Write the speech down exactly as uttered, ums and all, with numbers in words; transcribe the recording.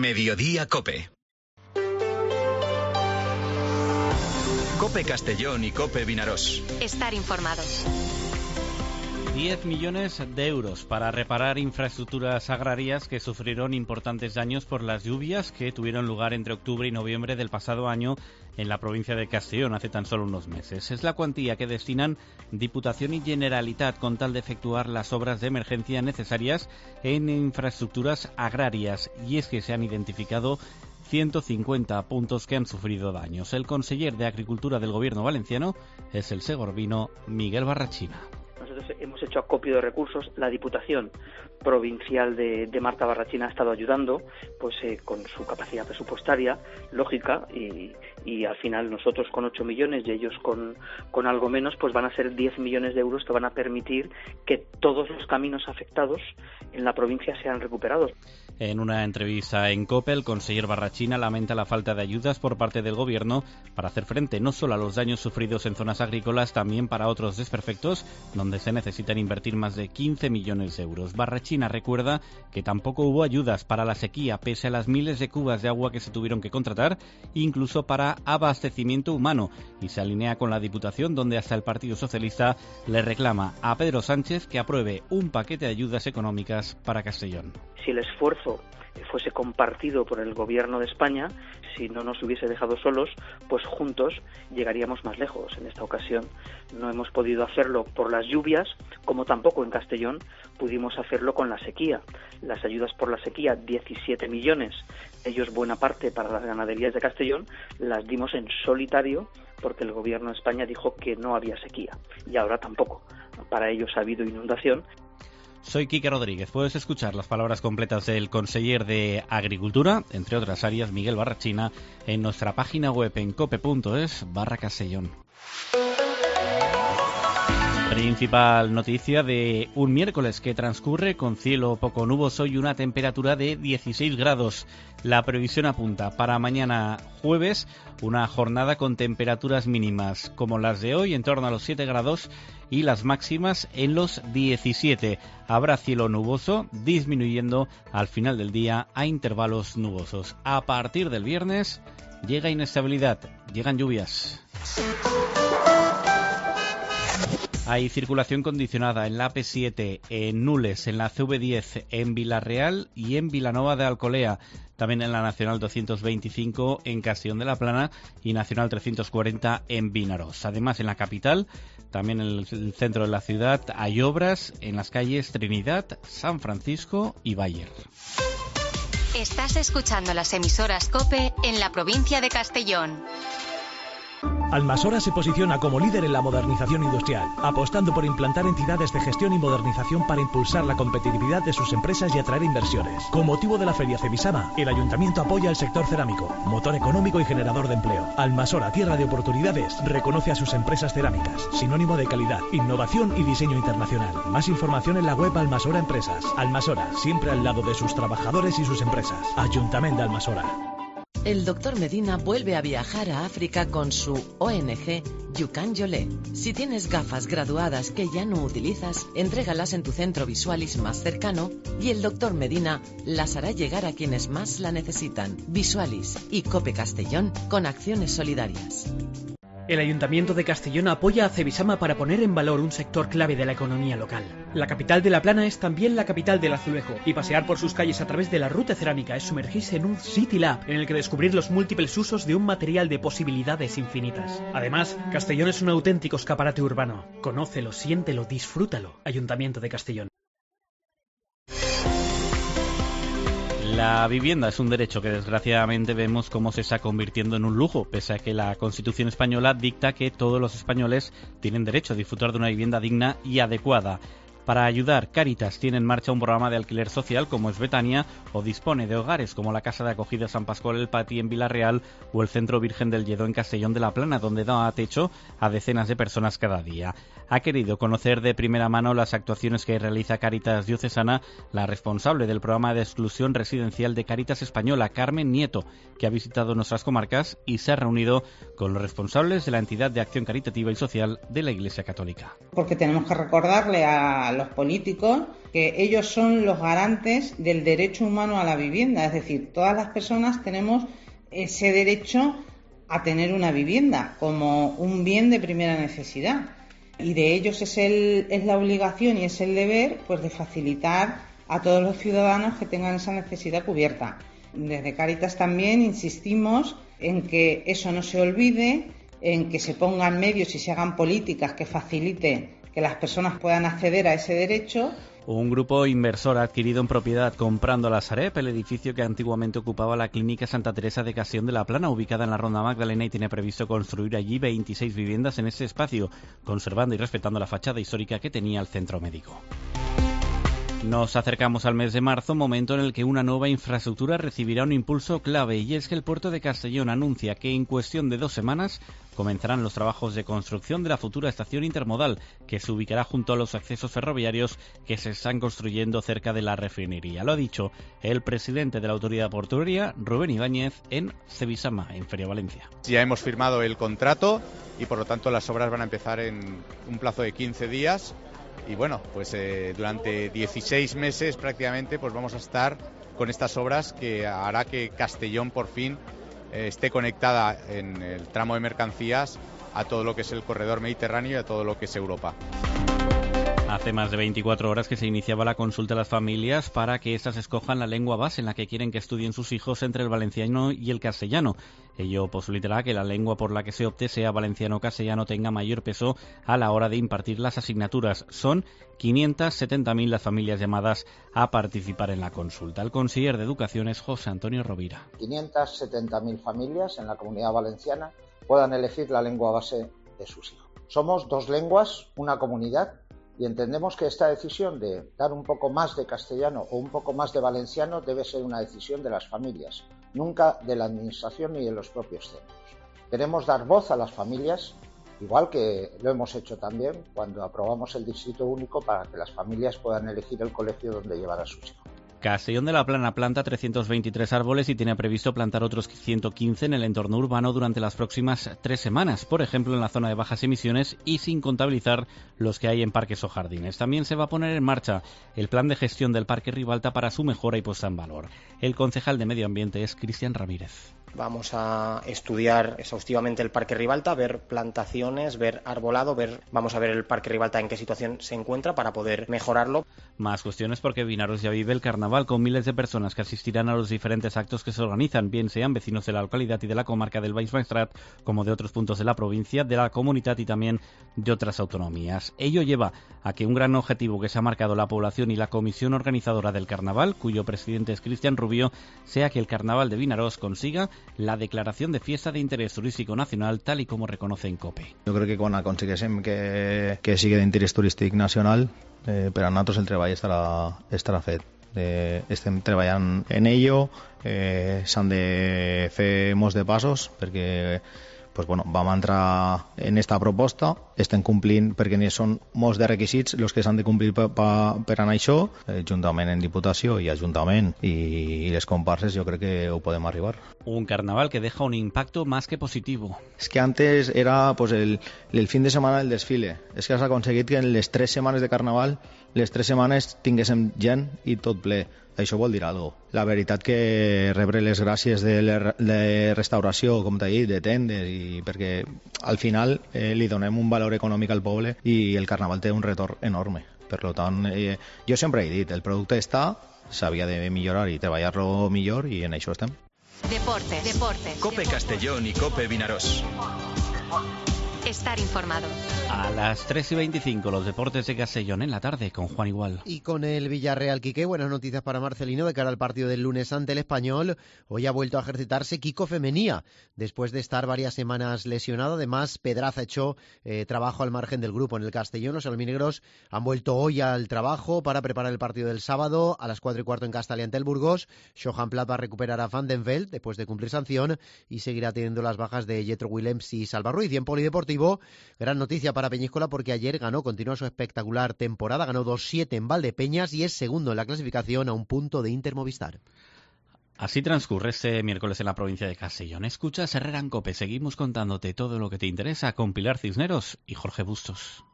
Mediodía Cope. Cope Castellón y Cope Vinarós. Estar informados. diez millones de euros para reparar infraestructuras agrarias que sufrieron importantes daños por las lluvias que tuvieron lugar entre octubre y noviembre del pasado año en la provincia de Castellón, hace tan solo unos meses. Es la cuantía que destinan Diputación y Generalitat con tal de efectuar las obras de emergencia necesarias en infraestructuras agrarias. Y es que se han identificado ciento cincuenta puntos que han sufrido daños. El conseller de Agricultura del Gobierno valenciano es el segorbino Miguel Barrachina. Nosotros hemos hecho acopio de recursos. La Diputación Provincial de, de Marta Barrachina ha estado ayudando, pues eh, con su capacidad presupuestaria, lógica, y, y al final nosotros con ocho millones y ellos con, con algo menos, pues van a ser diez millones de euros que van a permitir que todos los caminos afectados en la provincia sean recuperados. En una entrevista en COPE, el conseller Barrachina lamenta la falta de ayudas por parte del Gobierno para hacer frente no solo a los daños sufridos en zonas agrícolas, también para otros desperfectos, donde se necesitan invertir más de quince millones de euros. Barrachina recuerda que tampoco hubo ayudas para la sequía, pese a las miles de cubas de agua que se tuvieron que contratar, incluso para abastecimiento humano, y se alinea con la Diputación, donde hasta el Partido Socialista le reclama a Pedro Sánchez que apruebe un paquete de ayudas económicas para Castellón. Si el esfuerzo fuese compartido por el Gobierno de España, si no nos hubiese dejado solos, pues juntos llegaríamos más lejos. En esta ocasión no hemos podido hacerlo por las lluvias, como tampoco en Castellón pudimos hacerlo con la sequía. Las ayudas por la sequía, diecisiete millones, ellos buena parte para las ganaderías de Castellón, las dimos en solitario porque el Gobierno de España dijo que no había sequía, y ahora tampoco. Para ellos ha habido inundación. Soy Quique Rodríguez. Puedes escuchar las palabras completas del conseller de Agricultura, entre otras áreas, Miguel Barrachina, en nuestra página web en cope.es barra Castellón. Principal noticia de un miércoles que transcurre con cielo poco nuboso y una temperatura de dieciséis grados. La previsión apunta para mañana jueves una jornada con temperaturas mínimas como las de hoy, en torno a los siete grados, y las máximas en los diecisiete. Habrá cielo nuboso, disminuyendo al final del día a intervalos nubosos. A partir del viernes llega inestabilidad, llegan lluvias. Hay circulación condicionada en la A P siete, en Nules, en la C V diez, en Vilarreal y en Vilanova de Alcolea. También en la Nacional doscientos veinticinco en Castellón de la Plana y Nacional trescientos cuarenta en Vinarós. Además, en la capital, también en el centro de la ciudad, hay obras en las calles Trinidad, San Francisco y Bayer. Estás escuchando las emisoras COPE en la provincia de Castellón. Almasora se posiciona como líder en la modernización industrial, apostando por implantar entidades de gestión y modernización para impulsar la competitividad de sus empresas y atraer inversiones. Con motivo de la Feria Cevisama, el Ayuntamiento apoya al sector cerámico, motor económico y generador de empleo. Almasora, tierra de oportunidades, reconoce a sus empresas cerámicas, sinónimo de calidad, innovación y diseño internacional. Más información en la web Almasora Empresas. Almasora, siempre al lado de sus trabajadores y sus empresas. Ayuntamiento de Almasora. El doctor Medina vuelve a viajar a África con su O N G Yukan Yolé. Si tienes gafas graduadas que ya no utilizas, entrégalas en tu centro Visualis más cercano y el doctor Medina las hará llegar a quienes más la necesitan. Visualis y Cope Castellón con acciones solidarias. El Ayuntamiento de Castellón apoya a Cevisama para poner en valor un sector clave de la economía local. La capital de La Plana es también la capital del azulejo, y pasear por sus calles a través de la ruta cerámica es sumergirse en un City Lab en el que descubrir los múltiples usos de un material de posibilidades infinitas. Además, Castellón es un auténtico escaparate urbano. Conócelo, siéntelo, disfrútalo. Ayuntamiento de Castellón. La vivienda es un derecho que desgraciadamente vemos cómo se está convirtiendo en un lujo, pese a que la Constitución española dicta que todos los españoles tienen derecho a disfrutar de una vivienda digna y adecuada. Para ayudar, Cáritas tiene en marcha un programa de alquiler social como es Betania, o dispone de hogares como la Casa de Acogida San Pascual El Pati en Vilarreal o el Centro Virgen del Lledó en Castellón de la Plana, donde da techo a decenas de personas cada día. Ha querido conocer de primera mano las actuaciones que realiza Cáritas Diocesana la responsable del programa de exclusión residencial de Cáritas Española, Carmen Nieto, que ha visitado nuestras comarcas y se ha reunido con los responsables de la entidad de acción caritativa y social de la Iglesia Católica. Porque tenemos que recordarle a los políticos que ellos son los garantes del derecho humano a la vivienda, es decir, todas las personas tenemos ese derecho a tener una vivienda como un bien de primera necesidad, y de ellos es, el, es la obligación y es el deber pues de facilitar a todos los ciudadanos que tengan esa necesidad cubierta. Desde Cáritas también insistimos en que eso no se olvide, en que se pongan medios y se hagan políticas que faciliten que las personas puedan acceder a ese derecho. Un grupo inversor ha adquirido en propiedad, comprando la Sareb, el edificio que antiguamente ocupaba la Clínica Santa Teresa de Castellón de la Plana, ubicada en la Ronda Magdalena, y tiene previsto construir allí veintiséis viviendas en ese espacio, conservando y respetando la fachada histórica que tenía el centro médico. Nos acercamos al mes de marzo, momento en el que una nueva infraestructura recibirá un impulso clave, y es que el puerto de Castellón anuncia que en cuestión de dos semanas comenzarán los trabajos de construcción de la futura estación intermodal, que se ubicará junto a los accesos ferroviarios que se están construyendo cerca de la refinería. Lo ha dicho el presidente de la autoridad portuaria, Rubén Ibáñez, en Cebisama, en Feria Valencia. Ya hemos firmado el contrato y por lo tanto las obras van a empezar en un plazo de quince días. Y bueno, pues eh, durante dieciséis meses prácticamente pues vamos a estar con estas obras que hará que Castellón por fin eh, esté conectada en el tramo de mercancías a todo lo que es el corredor mediterráneo y a todo lo que es Europa. Hace más de veinticuatro horas que se iniciaba la consulta a las familias para que éstas escojan la lengua base en la que quieren que estudien sus hijos entre el valenciano y el castellano. Ello posibilitará que la lengua por la que se opte, sea valenciano o castellano, tenga mayor peso a la hora de impartir las asignaturas. Son quinientas setenta mil las familias llamadas a participar en la consulta. El conseller de Educación es José Antonio Rovira. quinientas setenta mil familias en la Comunidad Valenciana puedan elegir la lengua base de sus hijos. Somos dos lenguas, una comunidad, y entendemos que esta decisión de dar un poco más de castellano o un poco más de valenciano debe ser una decisión de las familias, nunca de la administración ni de los propios centros. Queremos dar voz a las familias, igual que lo hemos hecho también cuando aprobamos el Distrito Único para que las familias puedan elegir el colegio donde llevar a sus hijos. Castellón de la Plana planta trescientos veintitrés árboles y tiene previsto plantar otros ciento quince en el entorno urbano durante las próximas tres semanas, por ejemplo en la zona de bajas emisiones y sin contabilizar los que hay en parques o jardines. También se va a poner en marcha el plan de gestión del Parque Ribalta para su mejora y puesta en valor. El concejal de Medio Ambiente es Cristian Ramírez. Vamos a estudiar exhaustivamente el Parque Ribalta, ver plantaciones, ver arbolado, ver, vamos a ver el Parque Ribalta en qué situación se encuentra para poder mejorarlo. Más cuestiones porque Vinaros ya vive el carnaval con miles de personas que asistirán a los diferentes actos que se organizan, bien sean vecinos de la localidad y de la comarca del Baix Maestrat como de otros puntos de la provincia, de la comunidad y también de otras autonomías. Ello lleva a que un gran objetivo que se ha marcado la población y la comisión organizadora del carnaval, cuyo presidente es Cristian Rubio, sea que el carnaval de Vinaros consiga la declaración de fiesta de interés turístico nacional, tal y como reconoce en COPE. Jo crec que quan aconsegueixem que, que sigui d'interès turístic nacional, eh, per a nosaltres el treball estarà, estarà fet. Eh, estem treballant en ello, eh, s'han de fer molts de passos perquè pues bueno, vam entrar en esta proposta, estem complint perquè n'hi són molts de requisits els que s'han de complir per, per, per anar això, eh, juntament en Diputació i Ajuntament i, i les comparses, jo crec que ho podem arribar. Un carnaval que deja un impacto más que positivo. Es que antes era pues el, el fin de setmana del desfile, és que has aconseguit que en les tres setmanes de carnaval, les tres setmanes tinguéssim gent i tot ple. Això vol dir alguna cosa. La veritat que rebre les gràcies de, la, de restauració, com t'he dit, de tendes, i perquè al final eh, li donem un valor econòmic al poble i el carnaval té un retorn enorme. Per tant, eh, jo sempre he dit, el producte està, s'havia de millorar i treballar-lo millor i en això estem. Deportes, deportes. COPE Castellón y COPE Vinaros. Estar informado. A las tres y veinticinco, los deportes de Castellón en la tarde con Juan Igual. Y con el Villarreal, Quique, buenas noticias para Marcelino de cara al partido del lunes ante el Español. Hoy ha vuelto a ejercitarse Kiko Femenía, después de estar varias semanas lesionado. Además, Pedraza echó eh, trabajo al margen del grupo en el Castellón. Los albinegros han vuelto hoy al trabajo para preparar el partido del sábado a las cuatro y cuarto en Castellón ante el Burgos. Johan Plat va a recuperar a Van den Veld después de cumplir sanción y seguirá teniendo las bajas de Jetro Willems y Salva Ruiz. Y en polideportivo, gran noticia para Peñíscola porque ayer ganó, continúa su espectacular temporada, ganó dos siete en Valdepeñas y es segundo en la clasificación a un punto de Inter Movistar. Así transcurre este miércoles en la provincia de Castellón. Escuchas Herrera en COPE, seguimos contándote todo lo que te interesa con Pilar Cisneros y Jorge Bustos.